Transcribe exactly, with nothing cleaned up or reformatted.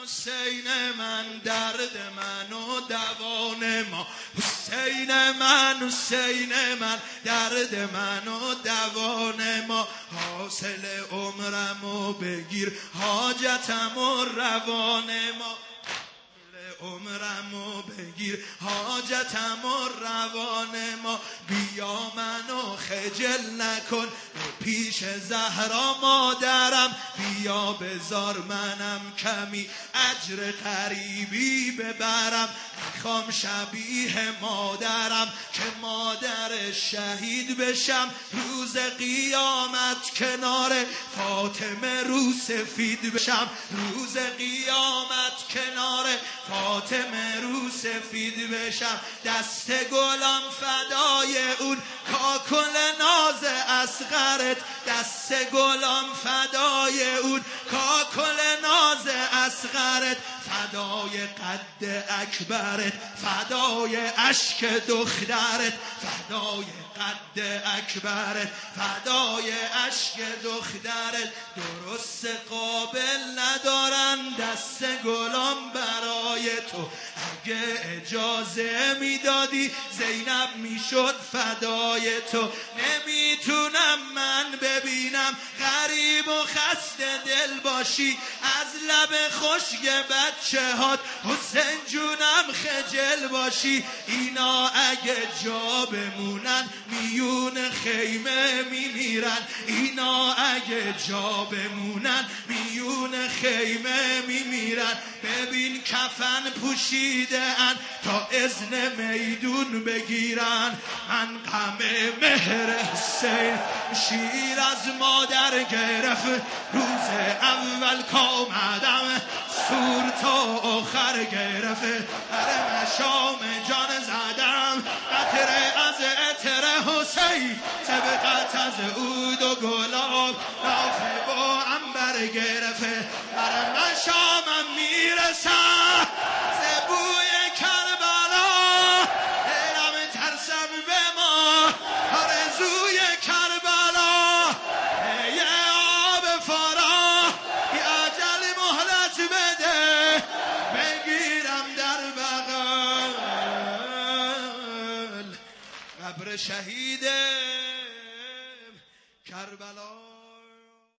حسین من درد من و دوان ما، حسین من حسین من درد من و دوان ما، حاصل عمرمو بگیر حاجتم و روان ما، عمرمو بگیر حاجتم و روان ما، بیا منو خجل نکن پیش زهرا مادرم، بیا بذار منم کمی اجر غریبی ببرم، میخوام شبیه مادرم که مادر شهید بشم، روز قیامت کنار فاطمه رو سفید بشم، روز قیامت کنار فاطمه رو سفید بشم، دست گلم فدای اون کاکل ناز اصغرت، دست گلم فدای اون کاکل ناز اصغرت، فدای قد اکبرت، فدای اشک دخترت، فدای قد اکبرت، فدای اشک دخترت، درست قابل ندارن دست گلم برای تو، اگه اجازه میدادی زینب میشد فدای تو، نمیتونم من ببینم غریب و خسته دل باشی، از لب خشک بچه هات حسین جونم خجل باشی، اینا اگه جا بمونن میون خیمه میمیرن، اینا اگه جا بمونن میون خیمه میمیرن، ببین کفن پوشیده ان تا اذن میدون بگیرن، من غم مهر حسین شیر از مادر گرفت، روز اول کامدم سور تا آخر گرفت، هر مشام جان زدم قطره از عطر حسین، سبقت از عود و گلاب رافه با عنبر گرفت، هر مشامم میرسم ز بوی کربلا، دلم ترسم به ما آرزوی کربلا، یه آب فارا یه اجل مهلت بده بگیرم در بغل، قبر شهیده